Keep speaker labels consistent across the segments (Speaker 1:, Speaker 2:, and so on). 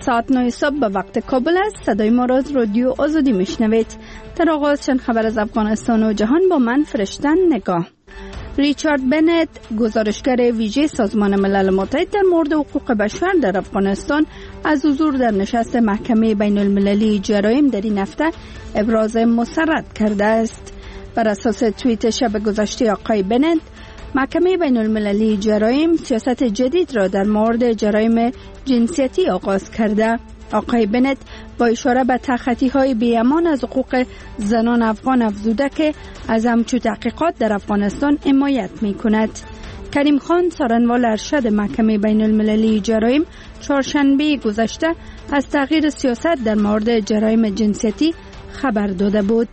Speaker 1: ساعت 9 صبح به وقت کابل است. صدای ما را از رادیو آزادی میشنوید. در آغاز چند خبر از افغانستان و جهان با من فرشتن نگاه. ریچارد بنت، گزارشگر ویژه سازمان ملل متحد در مورد حقوق بشر در افغانستان، از حضور در نشست محکمه بین المللی جرایم در این هفته ابراز مسرت کرده است. بر اساس توییت شب گذشته آقای بنت، محکمه بین المللی جرایم سیاست جدید را در مورد جرایم جنسیتی آغاز کرده. آقای بنت با اشاره به تخطی‌های بی‌امان از حقوق زنان افغان افزوده که از همچون تحقیقات در افغانستان حمایت می‌کند. کریم خان، سارنوال ارشد محکمه بین المللی جرایم، چهارشنبه گذشته از تغییر سیاست در مورد جرایم جنسیتی خبر داده بود.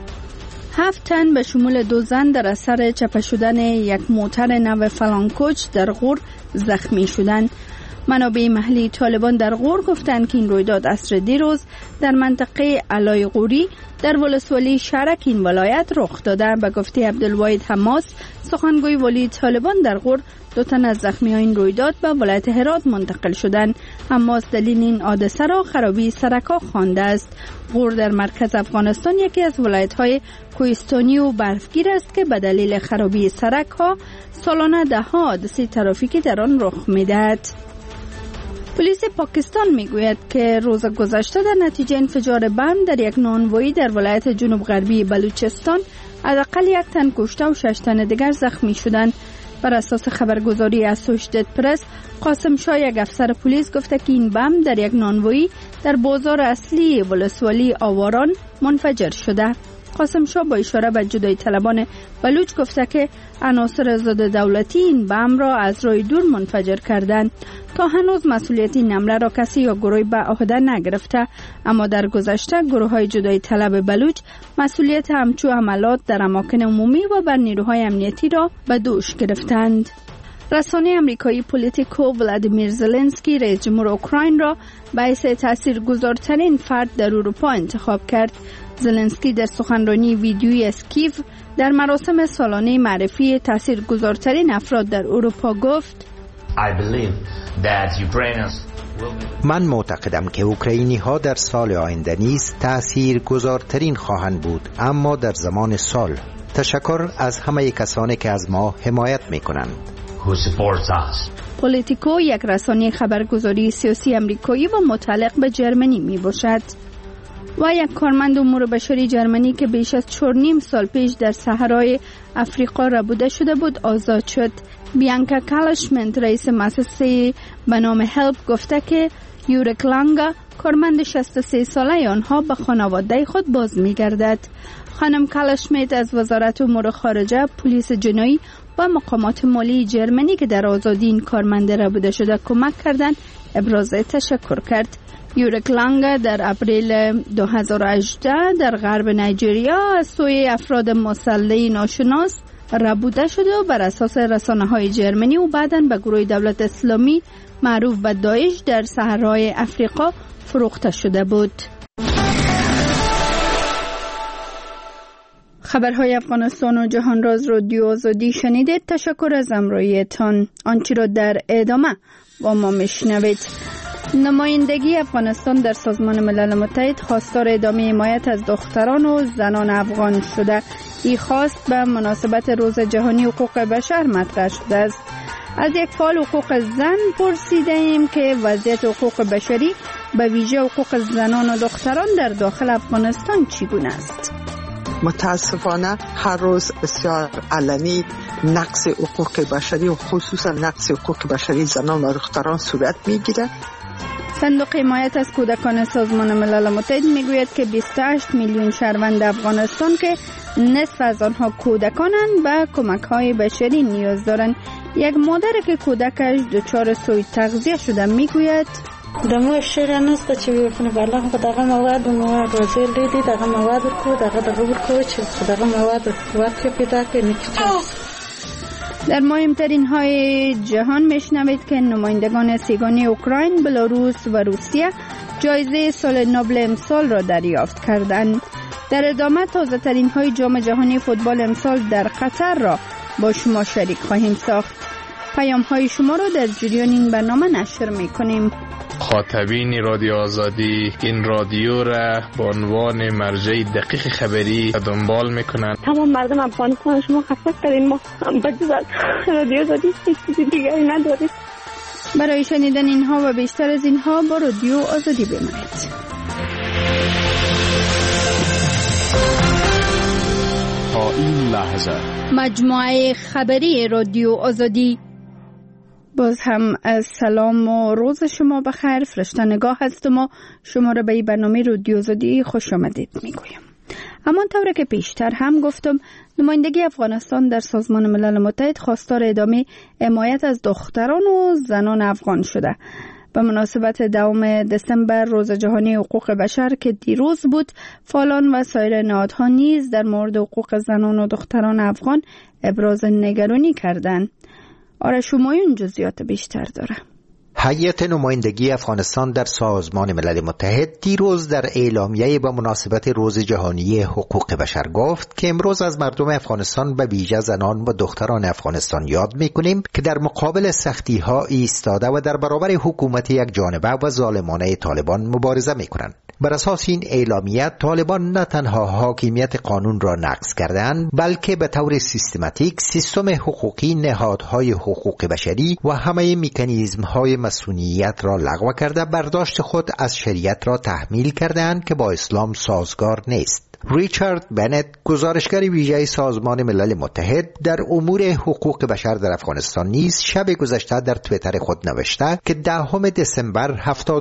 Speaker 1: 7 تن به شمول 2 زن در اثر چپه شدن یک موتر نو فلانکوچ در غور زخمی شدند. منابع محلی طالبان در غور گفتند که این رویداد عصر دیروز در منطقه علای غوری در ولسوالی شرک این ولایت رخ داده. به گفته عبدالواحد حماس، سخنگوی ولی طالبان در غور، 2 تن از زخمیان این رویداد به ولایت هرات منتقل شدند. حماس دلیل این حادثه را خرابی سرک‌ها خوانده است. غور در مرکز افغانستان یکی از ولایت‌های کوهستانی و برفگیر است که به دلیل خرابی سرک‌ها سالانه ده‌ها حادثه ترافیکی در آن رخ می‌دهد. پلیس پاکستان میگوید که روز گذشته در نتیجه انفجار بم در یک نانوایی در ولایت جنوب غربی بلوچستان حداقل 1 تن کشته و 6 تن دیگر زخمی شدند. بر اساس خبرگزاری اسوشیتد پرس، قاسم شاه، یک افسر پلیس، گفته که این بم در یک نانوایی در بازار اصلی ولسوالی آواران منفجر شده. قاسم شاه با اشاره به جدایی طلبان بلوچ گفته که عناصر ضد دولتی این بم را از راه دور منفجر کردند. تا هنوز مسئولیت این حمله را کسی یا گروهی به عهده نگرفته، اما در گذشته گروه‌های جدایی طلب بلوچ مسئولیت همچون حملات در اماکن عمومی و بر نیروهای امنیتی را به دوش گرفتند. رسانه امریکایی پولیتیکو ولادیمیر زلنسکی، رئیس جمهور اوکراین، را به حیث تاثیرگذارترین فرد در اروپا انتخاب کرد. زلنسکی در سخنرانی ویدیویی از کیو در مراسم سالانه معرفی تاثیرگذارترین افراد در اروپا گفت:
Speaker 2: من معتقدم که اوکراینی ها در سال آینده نیز تاثیرگذارترین خواهند بود، اما در زمان سال. تشکر از همه کسانی که از ما حمایت می کنند.
Speaker 1: پولیتیکو یک رسانه خبرگزاری سیاسی امریکایی و متعلق به جرمنی می باشد. و یک کارمند امور بشری جرمنی که بیش از 4.5 سال پیش در صحرای افریقا ربوده شده بود آزاد شد. بیانکا کالشمنت، رئیس مؤسسه به نام هلپ، گفته که یورک لانگا، کارمند 63 ساله آنها، به خانواده خود باز می‌گردد. خانم کالشمنت از وزارت امور خارجه، پلیس جنایی و مقامات مالی جرمنی که در آزادی این کارمند ربوده شده کمک کردند ابراز تشکر کرد. یورک لانگا در اپریل 2018 در غرب نایجریا از سوی افراد مسلح ناشناس ربوده شده و بر اساس رسانه‌های جرمنی و بعداً به گروه دولت اسلامی معروف به داعش در صحرای افریقا فروخته شده بود. خبرهای افغانستان و جهان را از رادیو آزادی شنیدید. تشکر از همراهیتان. آنچه را در ادامه با ما میشنوید. نمایندگی افغانستان در سازمان ملل متحد خواستار ادامه حمایت از دختران و زنان افغان شده. این خواست به مناسبت روز جهانی حقوق بشر مطرح شده است. از یک فعال حقوق زن پرسیده ایم که وضعیت حقوق بشری به ویژه حقوق زنان و دختران در داخل افغانستان چگونه است؟
Speaker 3: متاسفانه هر روز بسیار علنی نقض حقوق بشری و خصوصا نقض حقوق بشری زنان و دختران صورت میگیره.
Speaker 1: صندوق حمایت از کودکان سازمان ملل متحد میگوید که 28 میلیون شهروند افغانستان که نصف از آنها کودکانند به کمک‌های بشری نیاز دارند. یک مادر که کودکش دچار سوء تغذیه شده میگوید:
Speaker 4: دمو شیر نست چې ویونه بالا دغه مواد روزي لیدي دغه مواد کو دغه ورکو چې دغه مواد ورکه پیدا کنه.
Speaker 1: در مهمترین های جهان میشنوید که نمایندگان سیگانی اوکراین، بلاروس و روسیه جایزه سال نوبل امسال را دریافت کردند. در ادامه تازه ترین های جام جهانی فوتبال امسال در قطر را با شما شریک خواهیم ساخت. پیام های شما را در جریان این برنامه نشر میکنیم.
Speaker 5: مخاطبین رادیو آزادی این رادیو را به عنوان مرجع دقیق خبری دنبال میکنند.
Speaker 6: تمام مردم افغانستان شما خفت کردین، ما بجز از رادیو آزادی هیچ چیزی دیگری نداریم.
Speaker 1: برای شنیدن اینها و بیشتر از اینها با رادیو آزادی بمانید.
Speaker 7: تا این لحظه
Speaker 1: مجموعه خبری رادیو آزادی. باز هم سلام و روز شما بخیر. فرشته نگاه هستم و شما را به این برنامه رادیو آزادی خوش آمدید میگویم. اما طوری که پیشتر هم گفتم، نمایندگی افغانستان در سازمان ملل متحد خواستار ادامه حمایت از دختران و زنان افغان شده. به مناسبت 2 دسامبر روز جهانی حقوق بشر که دیروز بود، فعالان و سایر نهادها نیز در مورد حقوق زنان و دختران افغان ابراز نگرانی کردند. آرش همایون جزئیات بیشتر داره.
Speaker 2: هیئت نمایندگی افغانستان در سازمان ملل متحد دیروز در اعلامیه با مناسبت روز جهانی حقوق بشر گفت که امروز از مردم افغانستان به ویژه زنان و دختران افغانستان یاد می‌کنیم که در مقابل سختی‌ها ایستاده و در برابر حکومت یک جانبه و ظالمانه طالبان مبارزه می‌کنند. بر اساس این اعلامیه، طالبان نه تنها حاکمیت قانون را نقض کردند، بلکه به طور سیستماتیک سیستم حقوقی، نهادهای حقوق بشری و همه مکانیزم‌های مسئولیت را لغو کرده برداشت خود از شریعت را تحمیل کردند که با اسلام سازگار نیست. ریچارد بنت، گزارشگر ویژه سازمان ملل متحد در امور حقوق بشر در افغانستان نیز شب گذشته در توییتر خود نوشته که 10 دسامبر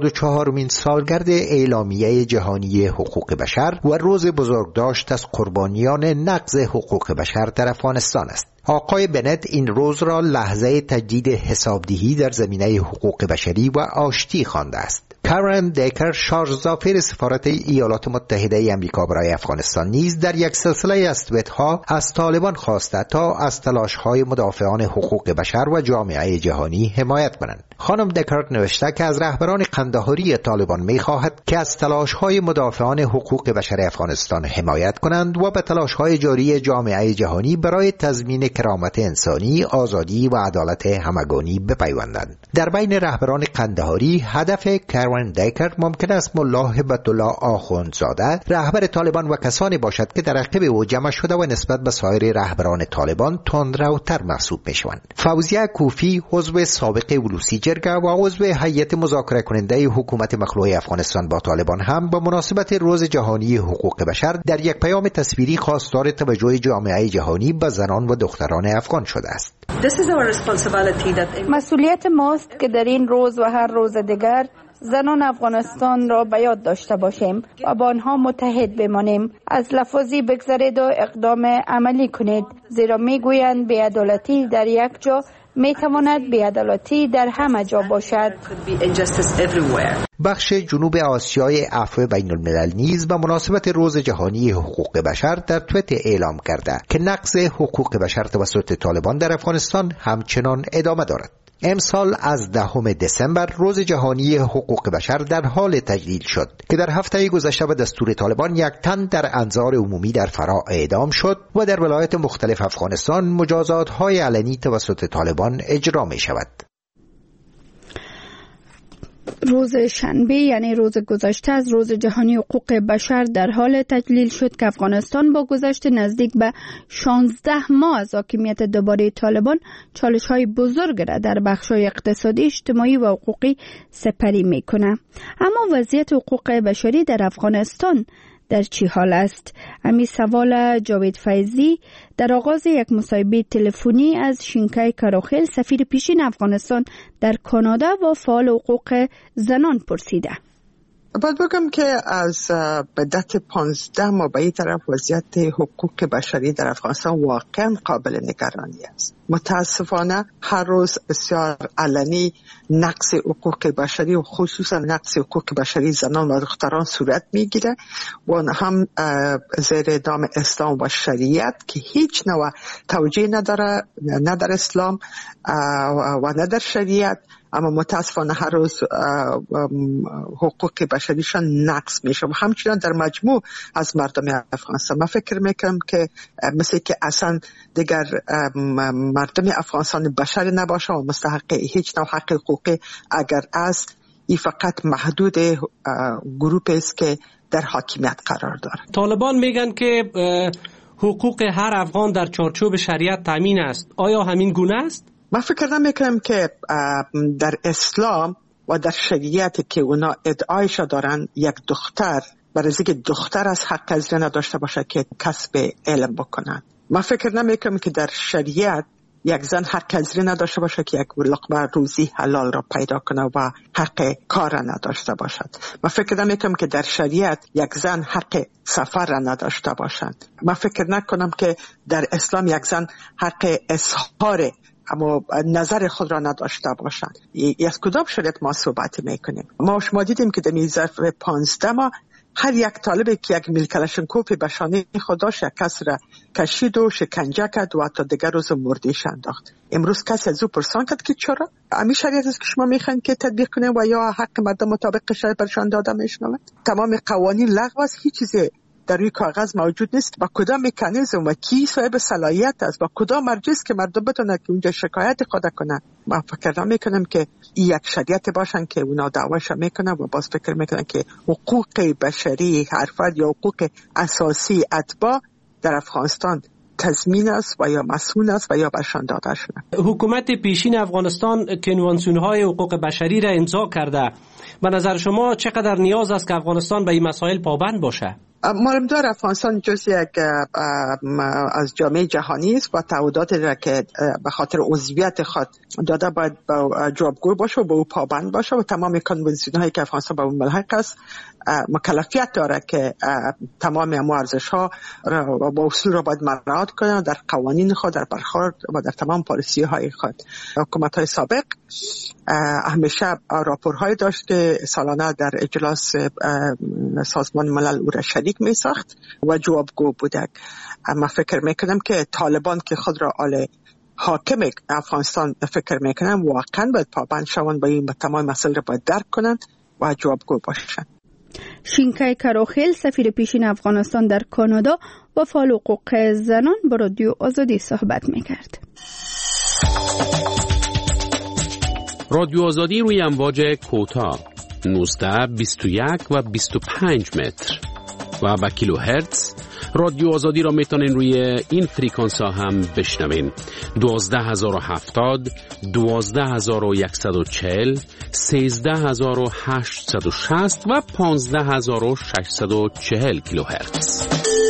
Speaker 2: 74مین سالگرد اعلامیه جهانی حقوق بشر و روز بزرگداشت از قربانیان نقض حقوق بشر در افغانستان است. آقای بنت این روز را لحظه تجدید حسابدهی در زمینه حقوق بشری و آشتی خوانده است. کارن دیکر، شارژزافر سفارت ایالات متحده آمریکا برای افغانستان، نیز در یک سلسله از توییت‌ها از طالبان خواسته تا از تلاش‌های مدافعان حقوق بشر و جامعه جهانی حمایت کنند. خانم دیکر نوشته که از رهبران قندهاری طالبان می‌خواهد که از تلاش‌های مدافعان حقوق بشر افغانستان حمایت کنند و به تلاش‌های جاری جامعه جهانی برای تضمین کرامت انسانی، آزادی و عدالت همگانی بپیوندند. در بین رهبران قندهاری هدف کارن دیکر ممکن است ملا هبت الله آخوندزاده، رهبر طالبان و کسانی باشد که در عقب او جمع شده و نسبت به سایر رهبران طالبان تندروتر محسوب میشوند. فوزیه کوفی، عضو سابق ولوسی جرگه و عضو هیئت مذاکره کننده حکومت مخلوع افغانستان با طالبان، هم به مناسبت روز جهانی حقوق بشر در یک پیام تصویری خواستار توجه جامعه جهانی به زنان و دختران افغان شده است.
Speaker 1: مسئولیت ماست که در این روز و هر روز دیگر زنان افغانستان را به یاد داشته باشیم و با آنها متحد بمانیم. از لفظی بگذرید و اقدام عملی کنید، زیرا میگویند بی‌عدالتی در یک جا میتواند بی‌عدالتی در همه جا باشد.
Speaker 2: بخش جنوب آسیای عفو بین الملل نیز به مناسبت روز جهانی حقوق بشر در توییتر اعلام کرده که نقض حقوق بشر توسط طالبان در افغانستان همچنان ادامه دارد. امسال از 10 دسامبر روز جهانی حقوق بشر در حال تجلیل شد که در هفته گذشته به دستور طالبان 1 تن در انظار عمومی در فرا اعدام شد و در ولایات مختلف افغانستان مجازات‌های علنی توسط طالبان اجرا می شود.
Speaker 1: روز شنبه یعنی روز گذشته از روز جهانی حقوق بشر در حال تجلیل شد که افغانستان با گذشت نزدیک به 16 ماه از حاکمیت دوباره طالبان چالش‌های بزرگ را در بخش‌های اقتصادی، اجتماعی و حقوقی سپری می‌کند. اما وضعیت حقوق بشری در افغانستان در چی حال است؟ امی سوال جاوید فیضی در آغاز یک مصاحبه تلفنی از شینکای کاروخیل، سفیر پیشین افغانستان در کانادا و فعال حقوق زنان پرسیده.
Speaker 3: باید بگم که از بدت 15 ماه به این طرف وضعیت حقوق بشری در افغانستان واقعا قابل نگرانی است. متاسفانه هر روز بسیار علنی نقض حقوق بشری و خصوصا نقض حقوق بشری زنان و دختران صورت میگیره و هم زیر دام اسلام و شریعت که هیچ نوع توجیه نداره، نه در اسلام و نه در شریعت، اما متاسفانه هر روز حقوق بشریشان نقض میشه و همچنان در مجموع از مردم افغانستان. من فکر میکنم که مثل که اصلا دیگر مردم افغانستان بشر نباشه و مستحق هیچ نوع حق حقوقی اگر از این فقط محدود گروه است که در حاکمیت قرار دارد.
Speaker 8: طالبان میگن که حقوق هر افغان در چارچوب شریعت تامین است. آیا همین گونه است؟
Speaker 3: من فکر نمیکنم که در اسلام و در شریعت که اونا ادعایش دارن یک دختر برای اینکه دختر از حق از نداشته باشه که کسب علم بکنن. من فکر نمیکنم که در شریعت یک زن حق از نداشته باشه که یک لقمه روزی حلال را پیدا کنه و حق کار را نداشته باشد. من فکر نمیکنم که در شریعت یک زن حق سفر را نداشته باشد. من فکر نکنم که در اسلام یک زن حق اظهار اما نظر خود را نداشته باشند. از کدام شریعت ما صحبت میکنیم؟ ما شما دیدیم که در ظرف 15 ماه هر یک طالبی که یک میل کلاشینکوف به شانه خود داشت یک کس را کشید و شکنجه کرد و حتی دیگر روز مردهش انداخت. امروز کسی از او پرسان کرد که چرا؟ همین شریعت است که شما میخواین که تطبیق کنه و یا حق مردم مطابق شریعت برشان داده میشنوه؟ تمام قوانین لغو است، هیچ چیزی در روی کاغذ موجود نیست. با کدام مکانیزم و کی صاحب صلاحیت است، با کدام مرجع است که مردم بتونه که اونجا شکایت خود کنه؟ من فکر نمیکنم که این یک شریعت باشن که اونا دعواش میکنن و باز فکر میکنن که حقوق بشری هر فرد یا حقوق اساسی اتباع در افغانستان تضمین است و یا مسئول است و یا برشان داده شده.
Speaker 8: حکومت پیشین افغانستان کنوانسیون‌های حقوق بشری را امضا کرده. به نظر شما چقدر نیاز است که افغانستان به این مسائل پابند باشه؟
Speaker 3: معلومدار افغانستان جز یک از جامعه جهانی است و تعهداتی را که به خاطر عضویت خود داده باید جوابگو باشه و به او پابند باشه و تمام کنوانسیون هایی که افغانستان به اون ملحق است مکلفیت داره که تمام ارزش ها و با اصول را باید مراعات کنه در قوانین خود، در برخورد و در تمام پالیسی های خود. حکومت های سابق همیشه راپورهای داشت که سالانه در اجلاس سازمان ملل او را شریک می ساخت و جوابگو بوده. من فکر میکنم که طالبان که خود را حاکم افغانستان فکر میکنم واقعا باید پابند شوند و این تمام مسائل را باید درک کنند و جوابگو باشند.
Speaker 1: شینکای کاروخیل سفیر پیشین افغانستان در کانادا و فعال حقوق زنان با رادیو آزادی صحبت میکرد.
Speaker 9: رادیو آزادی روی امواج کوتاه 19, 21 و 25 متر و با کیلوهرتز. رادیو آزادی را میتونین روی این فریکانس ها هم بشنوین. 12070, 12140, 13860 و 15640 کیلوهرتز.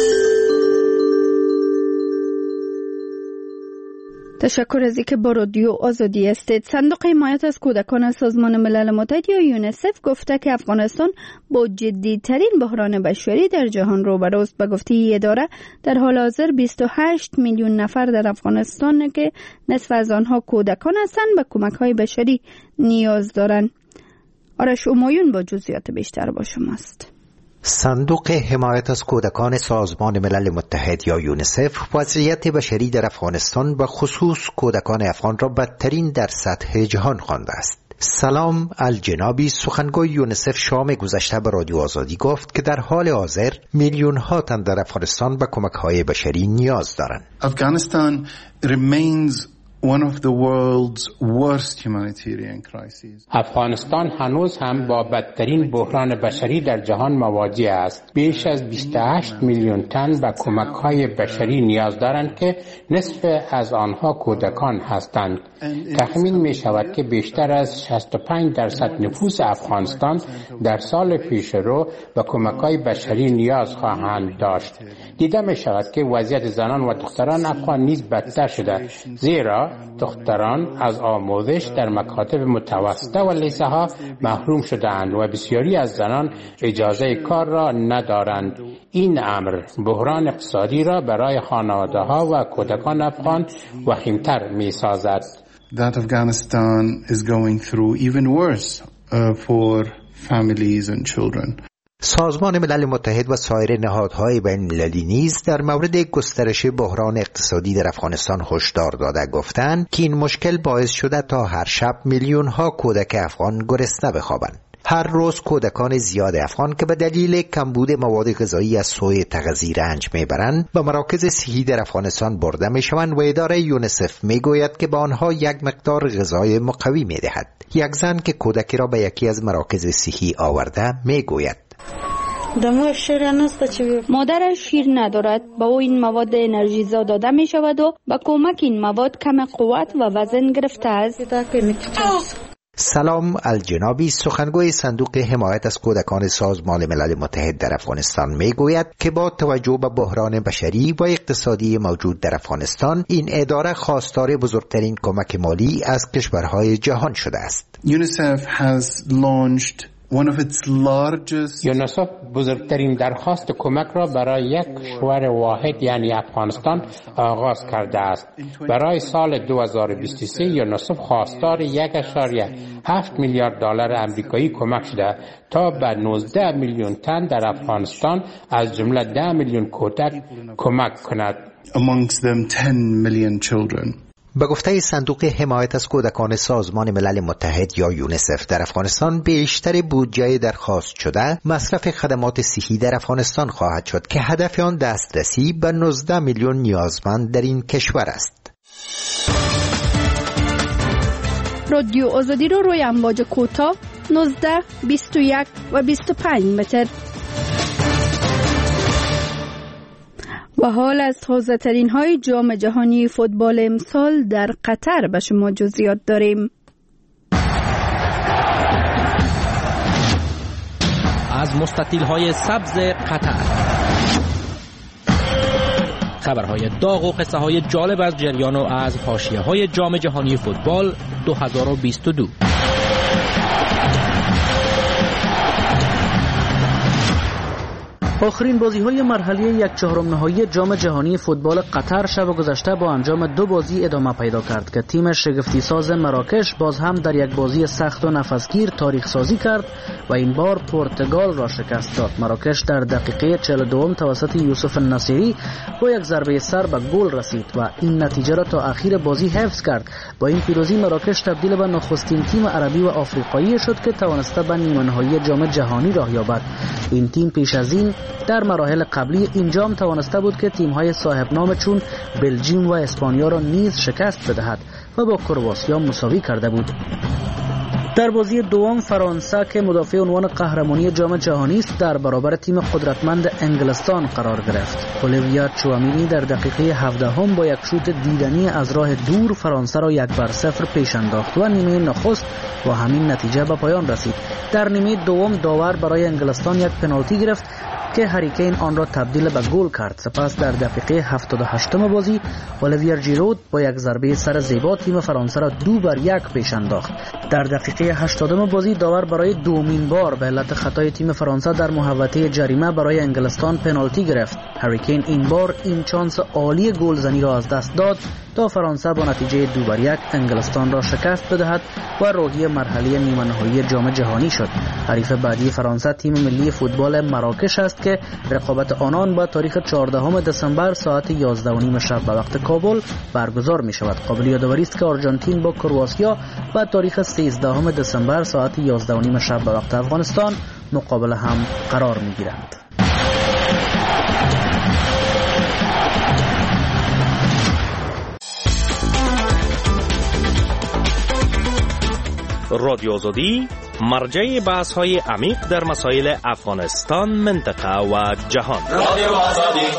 Speaker 1: تشکر از اینکه با رادیو آزادی هستید. صندوق حمایت از کودکان سازمان ملل متحد یا یونیسف گفته که افغانستان با جدی‌ترین بحران بشری در جهان روبروست. به گفته این اداره در حال حاضر 28 میلیون نفر در افغانستان که نصف از آنها کودکان هستند به کمک‌های بشری نیاز دارند. آرش امایون با جزئیات بیشتر با شماست.
Speaker 2: صندوق حمایت از کودکان سازمان ملل متحد یا یونیسف وضعیت بشری در افغانستان و خصوص کودکان افغان را بدترین در سطح جهان خوانده است. سلام الجنابی سخنگوی یونیسف شام گذشته به رادیو آزادی گفت که در حال حاضر میلیون ها تن در افغانستان به کمک‌های بشری نیاز دارند.
Speaker 10: Afghanistan remains one of the world's worst humanitarian crises.
Speaker 11: افغانستان هنوز هم با بدترین بحران بشری در جهان مواجه است. بیش از 28 میلیون تن به کمک‌های بشری نیاز دارند که نصف از آنها کودکان هستند. تخمین می شود که بیشتر از 65% نفوس افغانستان در سال پیشرو به کمک‌های بشری نیاز خواهند داشت. دیده می شود که وضعیت زنان و دختران افغان نیز بدتر شده، زیرا دختران از آموزش در مکاتب متوسطه و لیسه ها محروم شده‌اند و بسیاری از زنان اجازه کار را ندارند. این امر بحران اقتصادی را برای خانواده‌ها و کودکان افغان وخیم‌تر می‌سازد.
Speaker 10: That Afghanistan is going through even worse for families and children.
Speaker 2: سازمان ملل متحد و سایر نهادهای بین‌المللی نیز در مورد گسترش بحران اقتصادی در افغانستان هشدار داده گفتند که این مشکل باعث شده تا هر شب میلیون ها کودک افغان گرسنه بخوابند. هر روز کودکان زیاد افغان که به دلیل کمبود مواد غذایی از سوی تغذیه رنج میبرند به مراکز صحی در افغانستان برده میشوند و اداره یونیسف میگوید که به آنها یک مقدار غذای مقوی میدهد. یک زن که کودکی را به یکی از مراکز صحی آورده میگوید
Speaker 1: مادرش شیر ندارد، با او این مواد انرژیزا داده می شود و با کمک این مواد کم قوت و وزن گرفته است.
Speaker 2: سلام الجنابی، سخنگوی صندوق حمایت از کودکان سازمان ملل متحد در افغانستان میگوید که با توجه به بحران بشری و اقتصادی موجود در افغانستان، این اداره خواستار بزرگترین کمک مالی از کشورهای جهان شده است.
Speaker 10: UNICEF has launched one of its largest
Speaker 11: یونیسف بزرگترین درخواست کمک را برای یک کشور واحد یعنی افغانستان آغاز کرده است. برای سال 2023 یونیسف خواستار 1.7 میلیارد دلار آمریکایی کمک شده تا به 19 میلیون تن در افغانستان از جمله 10 میلیون کودک کمک کند.
Speaker 10: Amongst them 10 million children.
Speaker 2: به گفته صندوق حمایت از کودکان سازمان ملل متحد یا یونیسف، در افغانستان بیشتر بودجه درخواست شده مصرف خدمات صحی در افغانستان خواهد شد که هدف آن دسترسی به 19 میلیون نیازمند در این کشور است.
Speaker 1: رادیو آزادی رو روی امواج کوتاه 19، 21 و 25 متر و حال از تازه ترین های جام جهانی فوتبال امسال در قطر به شما جزئیات داریم.
Speaker 12: از مستطیل های سبز قطر، خبرهای داغ و قصه های جالب از جریان و از حاشیه های جام جهانی فوتبال 2022. آخرین بازی‌های مرحله 1/4 نهایی جام جهانی فوتبال قطر شب گذشته با انجام 2 بازی ادامه پیدا کرد که تیم شگفتی ساز مراکش باز هم در یک بازی سخت و نفسگیر تاریخ سازی کرد و این بار پرتغال را شکست داد. مراکش در دقیقه 42 توسط یوسف النصیری با یک ضربه سر به گل رسید و این نتیجه را تا اخیر بازی حفظ کرد. با این پیروزی مراکش تبدیل به نخستین تیم عربی و آفریقایی شد که توانسته به نیمه نهایی جام جهانی راه یابد. این تیم پیش از این در مراحل قبلی این جام توانسته بود که تیم‌های صاحب نام چون بلژیوم و اسپانیا را نیز شکست بدهد و با کرواتیا مساوی کرده بود. در بازی دوم فرانسه که مدافع عنوان قهرمانی جام جهانی است در برابر تیم قدرتمند انگلستان قرار گرفت. اولیویا چوامینی در دقیقه 17 با یک شوت دیدنی از راه دور فرانسه را 1-0 پیش انداخت و نیمه نخست با همین نتیجه به پایان رسید. در نیمه دوم داور برای انگلستان یک پنالتی گرفت که هری کین آن را تبدیل به گل کرد. سپس در دقیقه 78 بازی اولیویر ژیرود با یک ضربه سر زیبا تیم فرانسه را 2-1 پیش انداخت. در دقیقه 80 بازی داور برای دومین بار به علت خطای تیم فرانسه در محوطه جریمه برای انگلستان پنالتی گرفت. هری کین این بار این چانس عالی گلزنی را از دست داد تا فرانسه با نتیجه 2-1 انگلستان را شکست بدهد و راهی مرحله نیمه نهایی جام جهانی شد. حریف بعدی فرانسه تیم ملی فوتبال مراکش است که رقابت آنان با تاریخ 14 دسامبر ساعت 11:30 شب به وقت کابل برگزار می شود. قابل یادآوری است که آرژانتین با کرواتیا با تاریخ 13 دسامبر ساعت 11:30 شب به وقت افغانستان مقابل هم قرار می گیرند. رادیو آزادی مرجع بحث‌های عمیق در مسائل افغانستان، منطقه و جهان. رادیو آزادی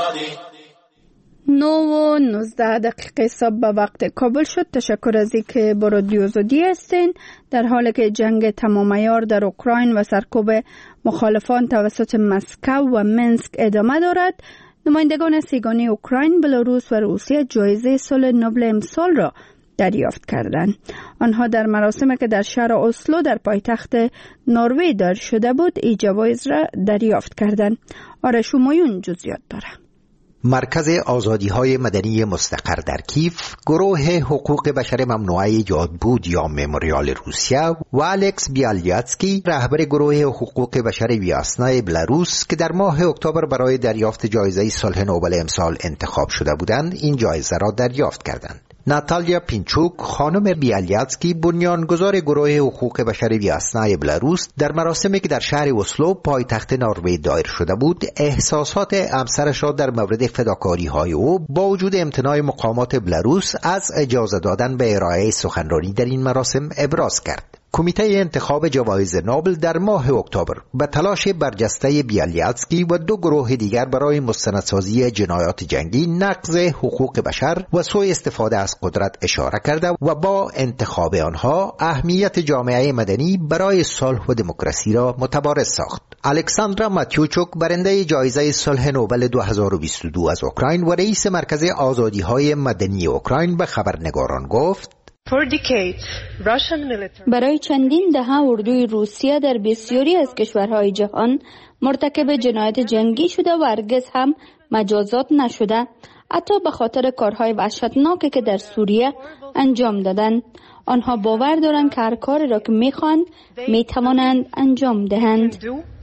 Speaker 1: 9:19 صبح به وقت کابل شد. تشکر از اینکه با رادیو آزادی هستین. در حالی که جنگ تمام عیار در اوکراین و سرکوب مخالفان توسط مسکو و منسک ادامه دارد، نمایندگان سیگانه اوکراین، بلاروس و روسیه جایزه صلح نوبل امسال را دریافت کردند. آنها در مراسمی که در شهر اسلو در پایتخت نروژ دار شده بود، این جوایز را دریافت کردند. آرش همایون جزئیات دارد.
Speaker 2: مرکز آزادی‌های مدنی مستقر در کیف، گروه حقوق بشر ممنوعه یادبود یا مموریال روسیه و الکس بیالیاتسکی، رهبر گروه حقوق بشر ویاسنای بلاروس که در ماه اکتبر برای دریافت جایزه صلح نوبل امسال انتخاب شده بودند، این جایزه را دریافت کردند. ناتالیا پینچوک خانم بیالیاتسکی بنیانگذار گروه حقوق بشر ویاسنای بلاروس در مراسمی که در شهر اسلو پایتخت نروژ دایر شده بود احساسات همسرش را در مورد فداکاری‌های او با وجود امتناع مقامات بلاروس از اجازه دادن به ارائه سخنرانی در این مراسم ابراز کرد. کمیته انتخاب جوایز نوبل در ماه اکتبر به تلاش برجسته بیالیاتسکی و 2 گروه دیگر برای مستندسازی جنایات جنگی، نقض حقوق بشر و سوء استفاده از قدرت اشاره کرده و با انتخاب آنها اهمیت جامعه مدنی برای صلح و دموکراسی را متبارز ساخت. الکساندرا ماتیوچوک برنده جایزه صلح نوبل 2022 از اوکراین و رئیس مرکز آزادی‌های مدنی اوکراین به خبرنگاران گفت:
Speaker 1: برای چندین دهه اردوی روسیه در بسیاری از کشورهای جهان مرتکب جنایت جنگی شده و هرگز هم مجازات نشده، حتی به خاطر کارهای وحشتناکی که در سوریه انجام دادند. آنها باور دارند که هر کاری را که می‌خواهند می‌توانند انجام دهند.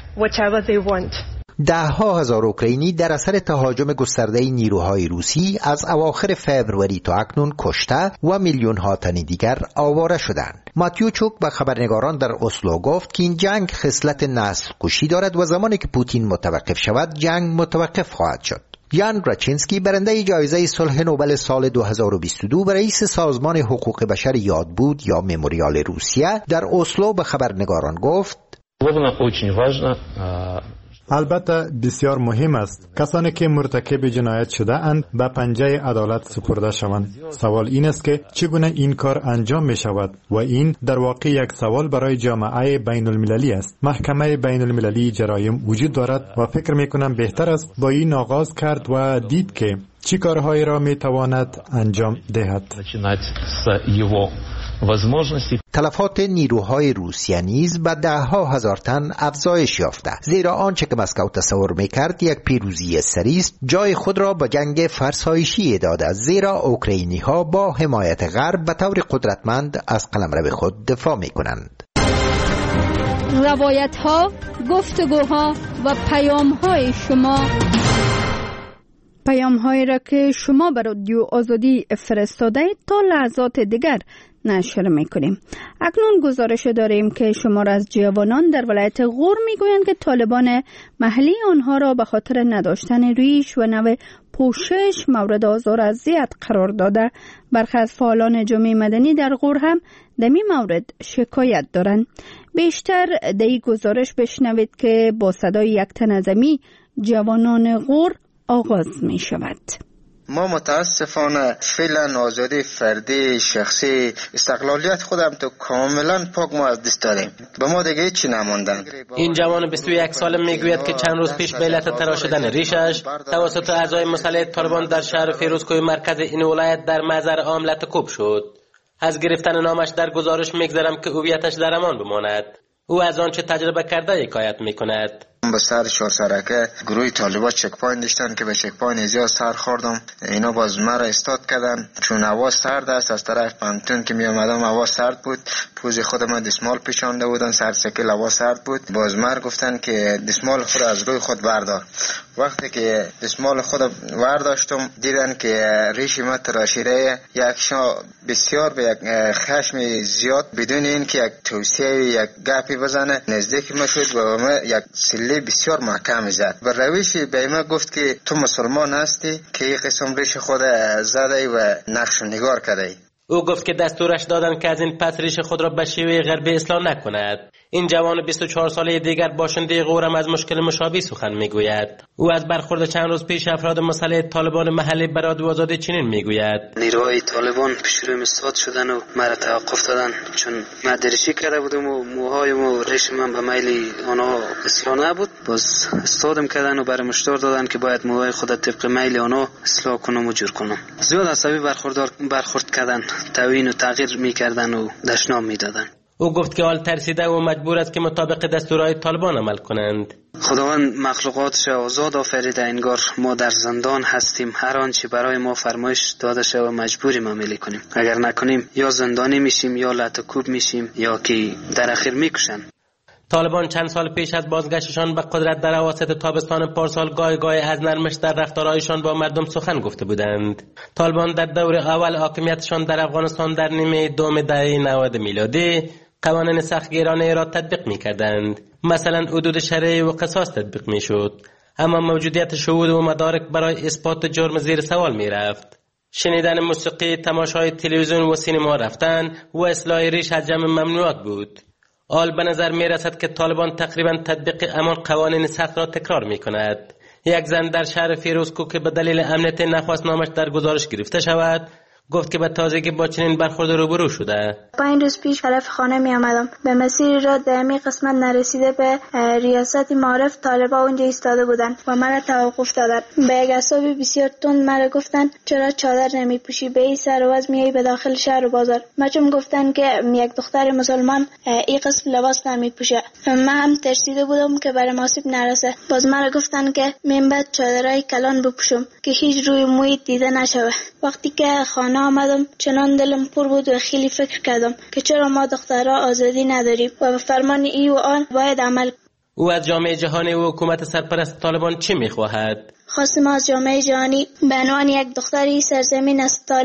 Speaker 2: ده‌ها هزار اوکراینی در اثر تهاجم گسترده نیروهای روسی از اواخر فوریه تا اکنون کشته و میلیون‌ها تن دیگر آواره شدند. ماتیوچوک به خبرنگاران در اسلو گفت که این جنگ خصلت نسل کشی دارد و زمانی که پوتین متوقف شود جنگ متوقف خواهد شد. یان راچینسکی برنده جایزه صلح نوبل سال 2022 و رئیس سازمان حقوق بشر یادبود یا مموریال روسیه در اسلو به خبرنگاران گفت:
Speaker 13: البته بسیار مهم است کسانی که مرتکب جنایت شده اند به پنجه عدالت سپرده شوند. سوال این است که چگونه این کار انجام می شود و این در واقع یک سوال برای جامعه بین المللی است. محکمه بین المللی جرایم وجود دارد و فکر می کنم بهتر است با این آغاز کرد و دید که چی کارهایی را می تواند انجام دهد.
Speaker 2: تلفات نیروهای روسیه نیز به 10,000 تن افزایش یافته، زیرا آنچه که مسکو تصور میکرد یک پیروزی سریع است جای خود را به جنگ فرسایشی داده، زیرا اوکراینی ها با حمایت غرب به طور قدرتمند از قلمرو خود دفاع میکنند.
Speaker 1: روایت ها، گفتگوها و پیام های شما، پیام هایی را که شما بر رادیو آزادی فرستاده تا لحظات دیگر نشر میکنیم. اکنون گزارش داریم که شمار از جوانان در ولایت غور میگویند که طالبان محلی آنها را به خاطر نداشتن ریش و نوع پوشش مورد آزار و اذیت قرار داده. برخی از فعالان جامعه مدنی در غور هم در این مورد شکایت دارند. بیشتر در این گزارش بشنوید که با صدای یک تنظمی جوانان غور آغاز می شود.
Speaker 14: ما متاسفانه فعلا آزادی فردی شخصی استقلالیت خودم تو کاملا پاک ما از دست دادیم. به ما دیگه چی نموندن.
Speaker 8: این جوان 21 ساله میگوید که چند روز پیش به علت تراشیدن ریشش توسط اعضای مسلح طالبان در شهر فیروزکوه مرکز این ولایت در محضر عام لطکوب شد. از گرفتن نامش در گزارش میگذارم که هویتش در امان بماند. او از آنچه تجربه کرده حکایت میکند.
Speaker 14: به سر چهارسرکه گروه طالبان چک پوینت داشتن که به چک پوینت زیاد سر خوردم. اینا باز مرا استاد کردن چون هوا سرد است. از طرف پانتون که می اومدم هوا سرد بود، پوز خودم دستمال پیچانده بودن، سر سکل هوا سرد بود. باز مر گفتن که دستمال خود از روی خود بردار. وقتی که دستمال خود برداشتم دیدن که ریش ما تراشیده، یک شا بسیار به یک خشم زیاد بدون این که یک توصیه یک گپی بزنه نزدیک ما شد و ما یک سله بسیار محکم زد. و روش به ما گفت که تو مسلمان هستی که این قسم ریش خود زده و نقش نگار کرده.
Speaker 8: او گفت که دستورش دادن که از این پس ریش خود را به شیوه غربی اصلاح نکند. این جوان 24 ساله دیگر باشنده غورم از مشکل مشابه سخن میگوید. او از برخورد چند روز پیش افراد مسلح طالبان محلی بر رادیو آزادی چنین میگوید:
Speaker 15: نیروهای طالبان پیش رویم استاد شدن و مرا توقف دادن چون من درشی کرده بودم و موهایم و ریش من به میل آنها اصلاح نبود. باز استادم کردن و برام هشدار دادن که باید موهای خود طبق میل آنها اصلاح کنم و جور کنم. زیاد عصبی برخورد کردن، توهین و تغییر میکردن و دشنام میدادن.
Speaker 8: او گفت که حال ترسیده و مجبور است که مطابق دستورهای طالبان عمل کنند.
Speaker 15: خداوند مخلوقاتش آزاد آفریده، انگار ما در زندان هستیم. هر آنچه برای ما فرمایش داده شده مجبوریم عمل کنیم. اگر نکنیم یا زندانی میشیم یا لطکوب میشیم یا که در اخیر میکشن.
Speaker 8: طالبان چند سال پیش از بازگشتشان به قدرت در اواسط تابستان پارسال گاهی از نرمش در رفتارهایشان با مردم سخن گفته بودند. طالبان در دور اول حاکمیتشان در افغانستان در نیمه دوم دهه 90 میلادی قوانین سختگیرانه را تطبیق می‌کردند. مثلا حدود شرعی و قصاص تطبیق می‌شد، اما موجودیت شهود و مدارک برای اثبات جرم زیر سوال می‌رفت. شنیدن موسیقی، تماشای تلویزیون و سینما رفتن و اصلاح ریش از جمع ممنوعات بود. حال به نظر می رسد که طالبان تقریبا تطبیق همان قوانین سخت را تکرار می کند. یک زن در شهر فیروزکوه که به دلیل امنیت نخواست نامش در گزارش گرفته شود گفت که به تازگی با چنین برخورد روبرو شده.
Speaker 16: 5 روز پیش طرف خانه می آمدم. به مسیر را در می قسمت نرسیده به ریاست معارف طالبا اونجا ایستاده بودند و مرا توقف دادند. به یک اعصاب بسیار تند مرا گفتند چرا چادر نمی پوشی، به این سر و وضع میای به داخل شهر و بازار. مچم گفتند که یک دختر مسلمان این قسم لباس نمی پوشه. من هم ترسیده بودم که برای مناسب نرسه. باز مرا گفتند که من بعد چادرای کلان بپوشم که هیچ روی موی دیده نشوه. وقتی که خانه آمدم چنان دلم پر بود و خیلی فکر کردم که چرا ما دخترها آزادی نداریم و به فرمان ای و آن باید عمل.
Speaker 8: او از جامعه جهانی و حکومت سرپرست طالبان چی میخواهد؟
Speaker 16: خواستم از جامعه جهانی به عنوان یک دختری سرزمین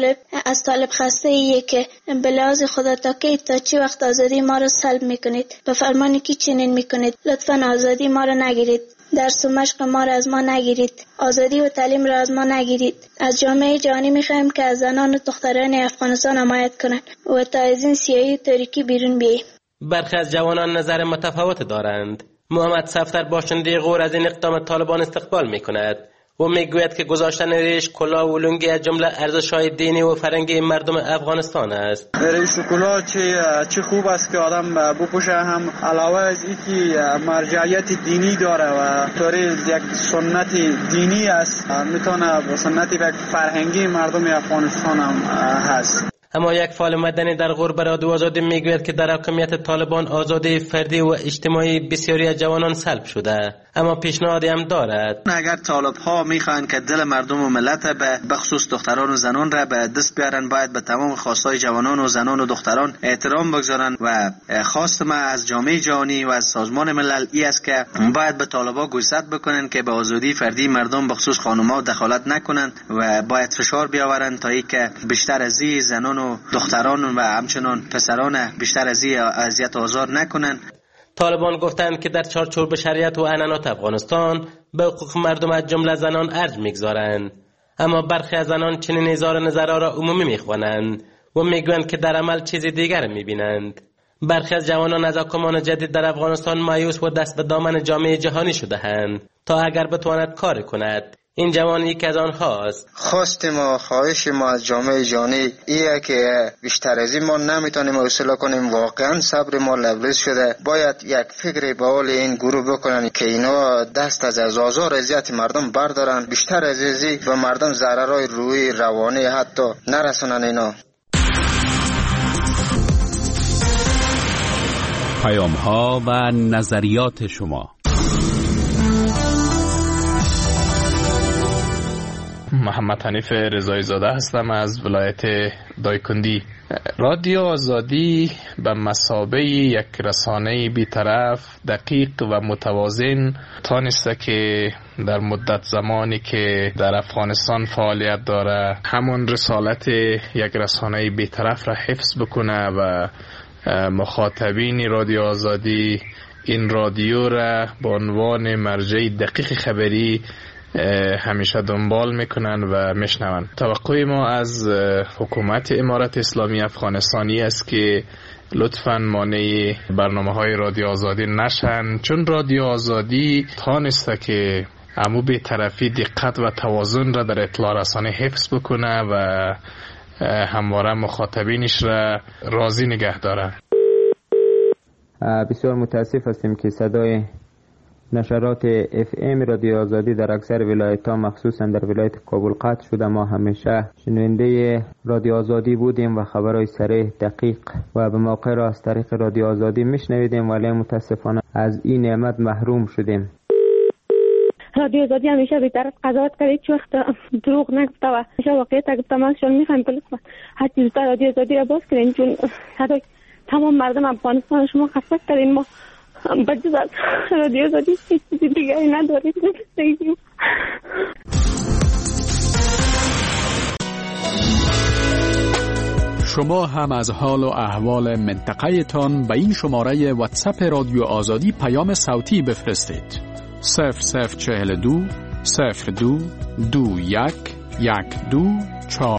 Speaker 16: از طالب خسته ایه که به لحاظ خدا تا چی وقت آزادی ما را سلب میکنید، به فرمان کی چنین میکنید. لطفا آزادی ما را نگیرید، درس و مشق ما را از ما نگیرید، آزادی و تعلیم را از ما نگیرید. از جامعه جهانی میخوایم که از زنان و دختران افغانستان حمایت کنند و تا از این سیاهی و تاریکی بیرون بیاییم.
Speaker 8: برخی از جوانان نظر متفاوت دارند. محمد صفدر باشنده غور از این اقدام طالبان استقبال میکند و میگوید که گذاشتن ریش، کلاه و لنگی از جمله ارزش‌های دینی و فرهنگی مردم افغانستان است.
Speaker 17: ریش و کلاه چه خوب است که آدم بپوشه، هم علاوه از اینکه مرجعیت دینی داره و طوری یک سنت دینی است، میتونه سنت یک فرهنگی مردم افغانستان هم هست.
Speaker 8: اما یک فعال مدنی در غور به رادیو آزادی میگوید که در حاکمیت طالبان آزادی فردی و اجتماعی بسیاری از جوانان سلب شده، اما پیشنهادی هم دارد.
Speaker 18: اگر طالب ها میخوان که دل مردم و ملت به خصوص دختران و زنان را به دست بیارن، باید به تمام خواستهای جوانان و زنان و دختران احترام بگذارن و خواست ما از جامعه جهانی و از سازمان ملل ای است که باید به طالبا گوشزد بکنن که به آزادی فردی مردم به خصوص خانم‌ها دخالت نکنن و باید فشار بیاورن تا اینکه بیشتر از این زنان و دختران و همچنان پسران بیشتر از این اذیت و آزار نکنن.
Speaker 8: طالبان گفتند که در چارچوب شریعت و عنعنات افغانستان به حقوق مردم از جمله زنان ارج میگذارند، اما برخی از زنان چنین اظهار نظرها را عمومی میخوانند و میگویند که در عمل چیز دیگر میبینند. برخی از جوانان از حکومت جدید در افغانستان مایوس و دست به دامن جامعه جهانی شده‌اند تا اگر بتواند کار کند. این جوان یکی از آنهاست.
Speaker 14: خواهش ما از جامعه جهانی ایه که بیشتر از این ما نمیتونیم حوصله کنیم. واقعا صبر ما لبریز شده. باید یک فکری به حال این گروه بکنن که اینا دست از آزار اذیت مردم بردارن، بیشتر از این به مردم ضررهای روحی روانی حتی نرسونن. اینا
Speaker 9: پیام ها و نظریات شما.
Speaker 5: محمد حنیف رضایی زاده هستم از ولایت دایکندی. رادیو آزادی به مثابه یک رسانه بی‌طرف، دقیق و متوازن تانسته که در مدت زمانی که در افغانستان فعالیت داره همون رسالت یک رسانه بی‌طرف را حفظ بکنه و مخاطبین رادیو آزادی این رادیو را به عنوان مرجع دقیق خبری همیشه دنبال میکنن و میشنون. توقع ما از حکومت امارت اسلامی افغانستانی است که لطفاً مانع برنامه های رادیو آزادی نشن، چون رادیو آزادی تانسته که امو به طرفی دقت و توازن را در اطلاع رسانی حفظ بکنه و همواره مخاطبینش را راضی نگه داره.
Speaker 19: بسیار متاسف هستیم که صدای نشرات FM رادیو آزادی در اکثر ولایت‌ها مخصوصا در ولایت کابل قطع شده. ما همیشه شنونده رادیو آزادی بودیم و خبرهای صریح، دقیق و به موقع را از طریق رادیو آزادی میشنویدیم، ولی متاسفانه از این نعمت محروم شدیم.
Speaker 6: رادیو آزادی همیشه بی‌طرف قضاوت کرد، هیچ وقت دروغ نگفته و همیشه واقعیت گفته. ما شما می‌خوایم که لطفاً هر چیز رادیو آزادی را باز کنین، چون صدای تمام مردم افغانستان شما خسته کردین. ما بجز از رادیو آزادی هیچ چیزی دیگری نداریم.
Speaker 7: شما هم از حال و احوال منطقه تان به این شماره واتساپ رادیو آزادی پیام صوتی بفرستید. 0042 02 21 12 4